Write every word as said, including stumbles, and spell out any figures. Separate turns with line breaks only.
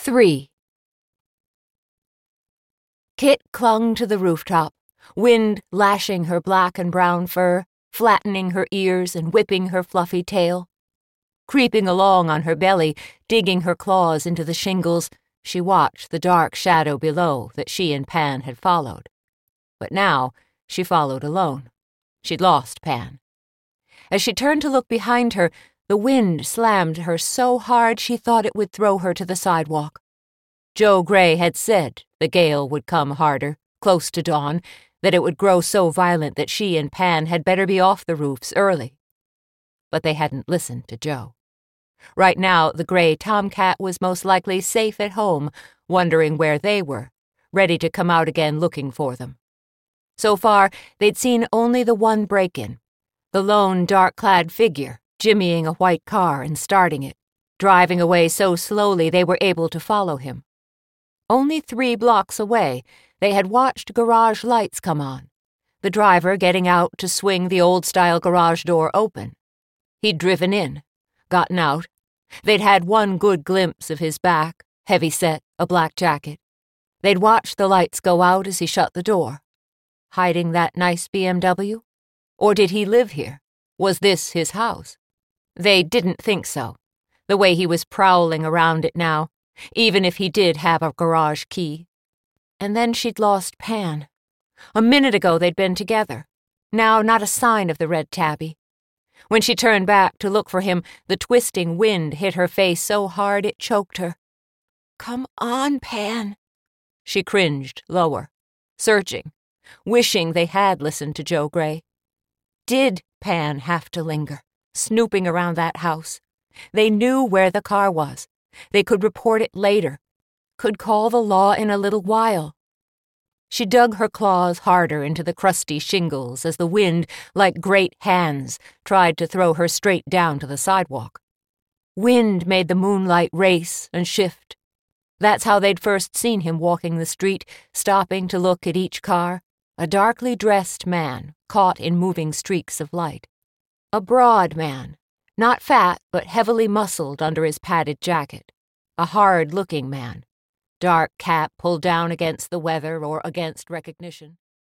Three. Kit clung to the rooftop, wind lashing her black and brown fur, flattening her ears and whipping her fluffy tail. Creeping along on her belly, digging her claws into the shingles, she watched the dark shadow below that she and Pan had followed. But now she followed alone. She'd lost Pan. As she turned to look behind her, the wind slammed her so hard she thought it would throw her to the sidewalk. Joe Gray had said the gale would come harder, close to dawn, that it would grow so violent that she and Pan had better be off the roofs early. But they hadn't listened to Joe. Right now, the gray tomcat was most likely safe at home, wondering where they were, ready to come out again looking for them. So far, they'd seen only the one break-in, the lone dark-clad figure, jimmying a white car and starting it, driving away so slowly they were able to follow him. Only three blocks away, they had watched garage lights come on, the driver getting out to swing the old-style garage door open. He'd driven in, gotten out. They'd had one good glimpse of his back, heavy-set, a black jacket. They'd watched the lights go out as he shut the door. Hiding that nice B M W? Or did he live here? Was this his house? They didn't think so, the way he was prowling around it now, even if he did have a garage key. And then she'd lost Pan. A minute ago they'd been together. Now not a sign of the red tabby. When she turned back to look for him, the twisting wind hit her face so hard it choked her. "Come on, Pan." She cringed lower, searching, wishing they had listened to Joe Gray. Did Pan have to linger, snooping around that house? They knew where the car was. They could report it later, could call the law in a little while. She dug her claws harder into the crusty shingles as the wind, like great hands, tried to throw her straight down to the sidewalk. Wind made the moonlight race and shift. That's how they'd first seen him walking the street, stopping to look at each car, a darkly dressed man caught in moving streaks of light. A broad man, not fat but heavily muscled under his padded jacket. A hard-looking man. Dark cap pulled down against the weather or against recognition.